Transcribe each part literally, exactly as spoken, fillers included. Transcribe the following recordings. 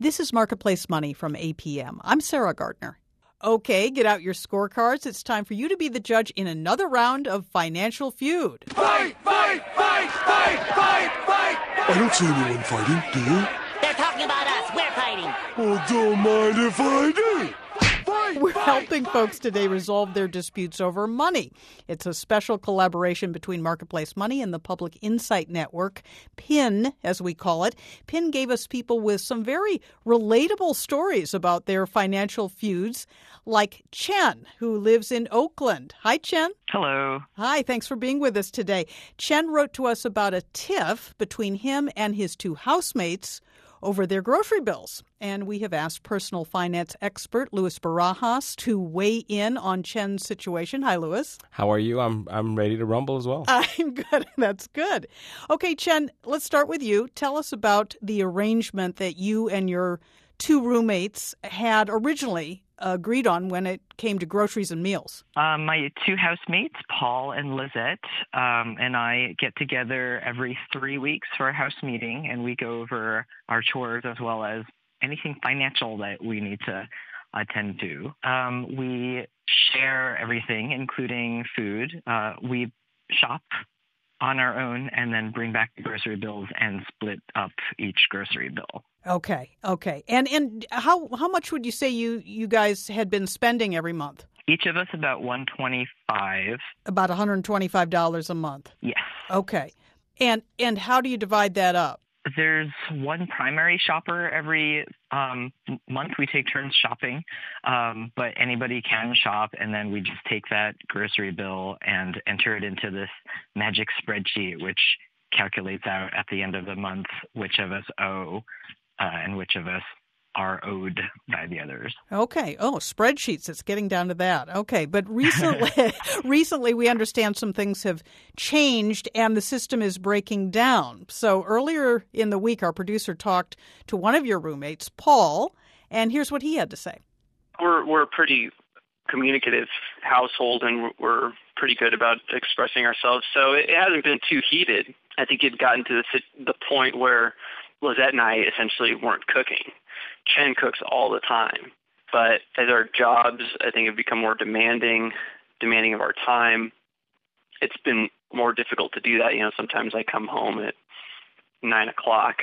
This is Marketplace Money from A P M. I'm Sarah Gardner. Okay, get out your scorecards. It's time for you to be the judge in another round of Financial Feud. Fight, fight, fight, fight, fight, fight! I don't see anyone fighting, do you? They're talking about us. We're fighting. Well, don't mind if I do. We're helping folks today resolve their disputes over money. It's a special collaboration between Marketplace Money and the Public Insight Network, P I N, as we call it. P I N gave us people with some very relatable stories about their financial feuds, like Chen, who lives in Oakland. Hi, Chen. Hello. Hi, thanks for being with us today. Chen wrote to us about a tiff between him and his two housemates over their grocery bills. And we have asked personal finance expert Luis Barajas to weigh in on Chen's situation. Hi, Luis. How are you? I'm I'm ready to rumble as well. I'm good. That's good. Okay, Chen, let's start with you. Tell us about the arrangement that you and your two roommates had originally agreed on when it came to groceries and meals. Um, my two housemates, Paul and Lizette, um, and I get together every three weeks for a house meeting, and we go over our chores as well as anything financial that we need to attend to. Um, we share everything, including food. Uh, we shop on our own and then bring back the grocery bills and split up each grocery bill. Okay, okay. And and how how much would you say you, you guys had been spending every month? Each of us about one hundred twenty-five dollars. About one hundred twenty-five dollars a month? Yes. Okay. And and how do you divide that up? There's one primary shopper every um, month. We take turns shopping, um, but anybody can shop, and then we just take that grocery bill and enter it into this magic spreadsheet, which calculates out at the end of the month which of us owe uh, and which of us are owed by the others. Okay. Oh, spreadsheets. It's getting down to that. Okay. But recently, recently we understand some things have changed and the system is breaking down. So earlier in the week, our producer talked to one of your roommates, Paul, and here's what he had to say. We're we're a pretty communicative household, and we're pretty good about expressing ourselves. So it hasn't been too heated. I think it had gotten to the, the point where Lizette and I essentially weren't cooking. Chen cooks all the time, but as our jobs, I think, have become more demanding, demanding of our time, it's been more difficult to do that. You know, sometimes I come home at nine o'clock,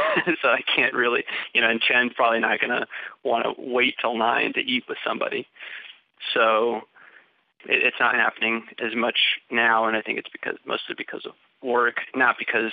so I can't really, you know, and Chen's probably not going to want to wait till nine to eat with somebody. So it, it's not happening as much now, and I think it's because mostly because of work, not because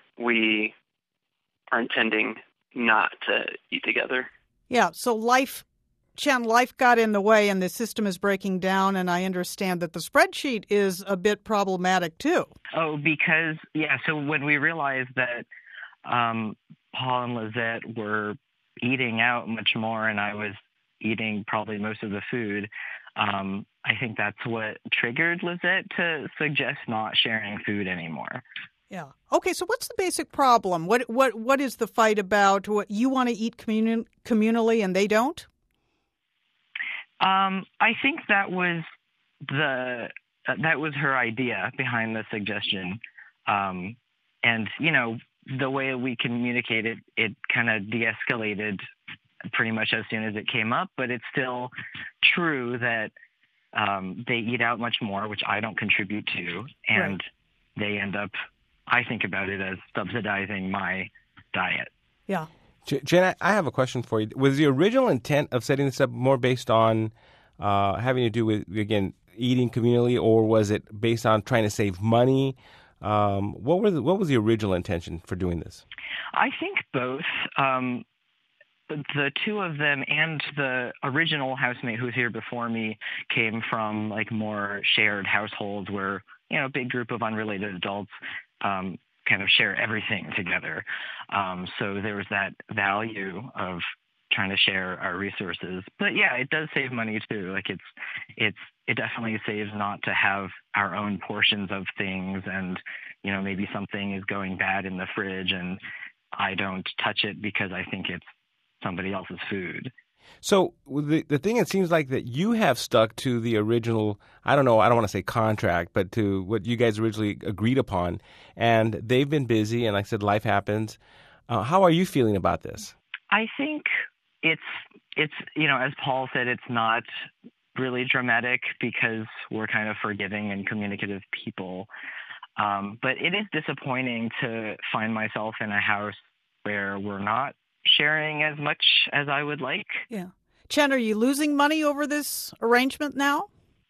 we are intending not to eat together. Yeah, so life, Chen, life got in the way and the system is breaking down, and I understand that the spreadsheet is a bit problematic too. Oh, because, yeah, so when we realized that um, Paul and Lizette were eating out much more and I was eating probably most of the food, um, I think that's what triggered Lizette to suggest not sharing food anymore. Yeah. Okay, so what's the basic problem? What what what is the fight about? What you want to eat commun- communally and they don't? Um, I think that was the uh, that was her idea behind the suggestion. Um, and you know, the way we communicated, it kind of de-escalated pretty much as soon as it came up, but it's still true that um, they eat out much more, which I don't contribute to, and right. They end up, I think about it as subsidizing my diet. Yeah. Jen, I have a question for you. Was the original intent of setting this up more based on uh, having to do with, again, eating communally, or was it based on trying to save money? Um, what were the, what was the original intention for doing this? I think both. Um, the two of them and the original housemate who was here before me came from like more shared households where, you know, a big group of unrelated adults um, kind of share everything together. Um, so there was that value of trying to share our resources. But yeah, it does save money too. Like it's, it's, it definitely saves not to have our own portions of things. And, you know, maybe something is going bad in the fridge and I don't touch it because I think it's somebody else's food. So the the thing, it seems like that you have stuck to the original, I don't know, I don't want to say contract, but to what you guys originally agreed upon. And they've been busy, and like I said, life happens. Uh, how are you feeling about this? I think it's it's you know, as Paul said, it's not really dramatic because we're kind of forgiving and communicative people. Um, but it is disappointing to find myself in a house where we're not sharing as much as I would like. Yeah. Chen, are you losing money over this arrangement now?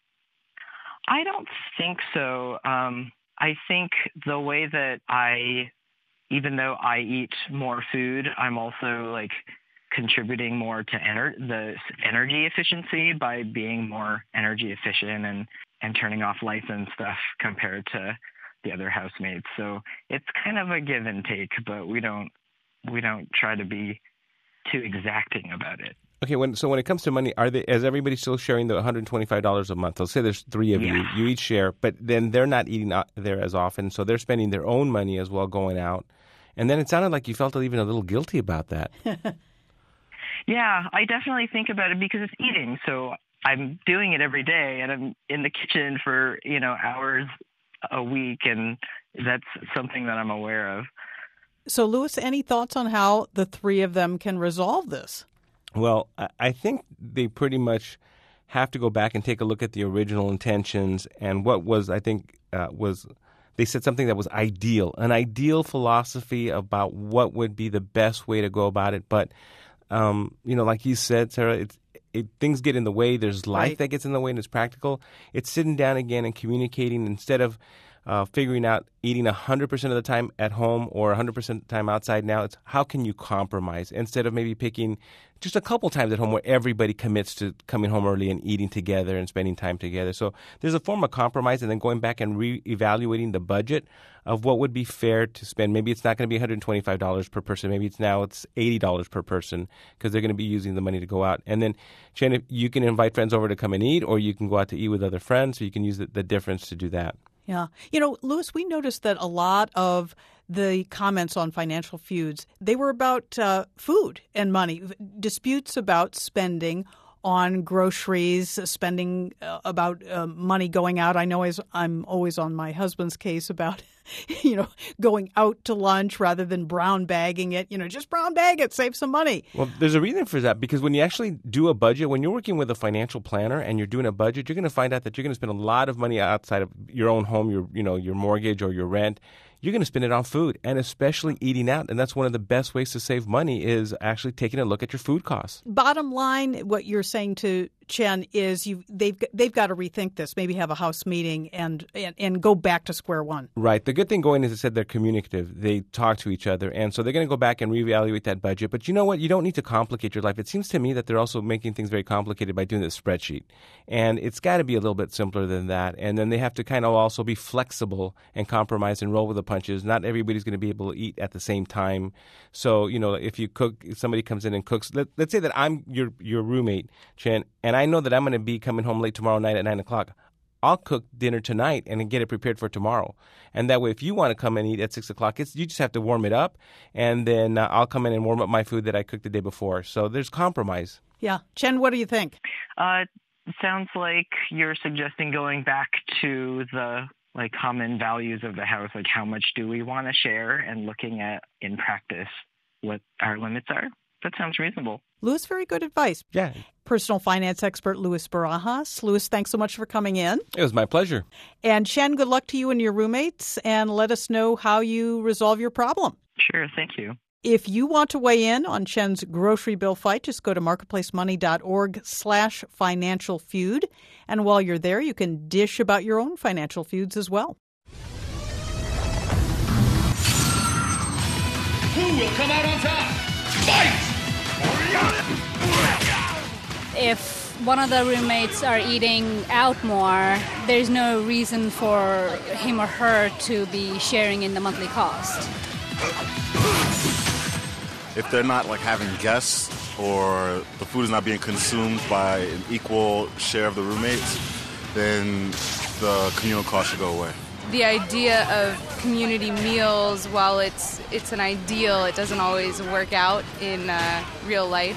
I don't think so. Um, I think the way that I, even though I eat more food, I'm also like contributing more to ener- the energy efficiency by being more energy efficient and, and turning off lights and stuff compared to the other housemates. So it's kind of a give and take, but we don't we don't try to be too exacting about it. Okay, when so when it comes to money, are they is everybody still sharing the one hundred twenty-five dollars a month? Let's say there's three of Yeah. you, you each share, but then they're not eating out there as often, so they're spending their own money as well going out. And then it sounded like you felt even a little guilty about that. Yeah, I definitely think about it because it's eating. So I'm doing it every day, and I'm in the kitchen for, you know, hours a week, and that's something that I'm aware of. So, Louis, any thoughts on how the three of them can resolve this? Well, I- I think they pretty much have to go back and take a look at the original intentions and what was, I think, uh, was they said something that was ideal, an ideal philosophy about what would be the best way to go about it. But, um, you know, like you said, Sarah, it's, it, things get in the way. There's life Right. that gets in the way, and it's practical. It's sitting down again and communicating instead of uh, figuring out eating one hundred percent of the time at home or one hundred percent of the time outside now. It's how can you compromise instead of maybe picking just a couple times at home where everybody commits to coming home early and eating together and spending time together. So there's a form of compromise, and then going back and re-evaluating the budget of what would be fair to spend. Maybe it's not going to be one hundred twenty-five dollars per person. Maybe it's now it's eighty dollars per person because they're going to be using the money to go out. And then, Chen, if you can invite friends over to come and eat, or you can go out to eat with other friends, so you can use the, the difference to do that. Yeah. You know, Louis, we noticed that a lot of the comments on Financial Feuds, they were about uh, food and money, disputes about spending on groceries, spending uh, about uh, money going out. I know as I'm always on my husband's case about, you know, going out to lunch rather than brown bagging it. You know, just brown bag it, save some money. Well, there's a reason for that, because when you actually do a budget, when you're working with a financial planner and you're doing a budget, you're going to find out that you're going to spend a lot of money outside of your own home, your you know your mortgage or your rent. You're going to spend it on food, and especially eating out. And that's one of the best ways to save money is actually taking a look at your food costs. Bottom line, what you're saying to Chen is you they've they've got to rethink this, maybe have a house meeting and, and, and go back to square one. Right. The good thing going is, I said, they're communicative. They talk to each other. And so they're going to go back and reevaluate that budget. But you know what? You don't need to complicate your life. It seems to me that they're also making things very complicated by doing this spreadsheet. And it's got to be a little bit simpler than that. And then they have to kind of also be flexible and compromise and roll with the punches. Not everybody's going to be able to eat at the same time. So, you know, if you cook, if somebody comes in and cooks, let, let's say that I'm your your roommate, Chen, and I know that I'm going to be coming home late tomorrow night at nine o'clock. I'll cook dinner tonight and then get it prepared for tomorrow. And that way, if you want to come and eat at six o'clock, it's, you just have to warm it up. And then uh, I'll come in and warm up my food that I cooked the day before. So there's compromise. Yeah. Chen, what do you think? Uh, it sounds like you're suggesting going back to the like common values of the house, like how much do we want to share, and looking at in practice what our limits are. That sounds reasonable. Louis, very good advice. Yeah. Personal finance expert Louis Barajas. Louis, thanks so much for coming in. It was my pleasure. And Chen, good luck to you and your roommates, and let us know how you resolve your problem. Sure, thank you. If you want to weigh in on Chen's grocery bill fight, just go to marketplacemoney.org slash financial feud. And while you're there, you can dish about your own financial feuds as well. Who will come out on top? Fight! If one of the roommates are eating out more, there's no reason for him or her to be sharing in the monthly cost. If they're not like having guests or the food is not being consumed by an equal share of the roommates, then the communal cost should go away. The idea of community meals, while it's it's an ideal, it doesn't always work out in uh, real life.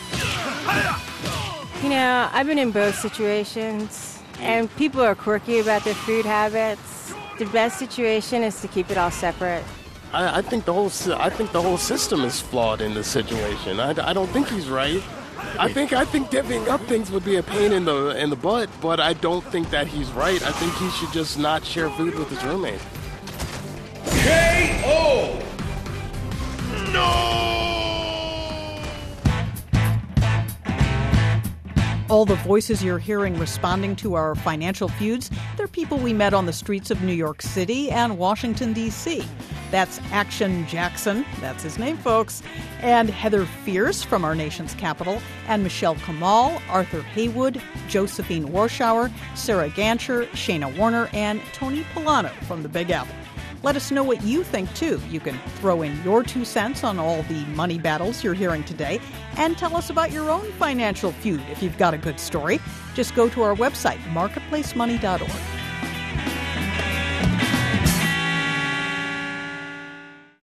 You know, I've been in both situations, and people are quirky about their food habits. The best situation is to keep it all separate. I, I think the whole I think the whole system is flawed in this situation. I, I don't think he's right. I think I think divvying up things would be a pain in the in the butt, but I don't think that he's right. I think he should just not share food with his roommate. K O No! All the voices you're hearing responding to our financial feuds, they're people we met on the streets of New York City and Washington, D C That's Action Jackson, that's his name, folks, and Heather Fierce from our nation's capital, and Michelle Kamal, Arthur Haywood, Josephine Warshauer, Sarah Gancher, Shayna Warner, and Tony Polano from the Big Apple. Let us know what you think, too. You can throw in your two cents on all the money battles you're hearing today and tell us about your own financial feud if you've got a good story. Just go to our website, marketplace money dot org.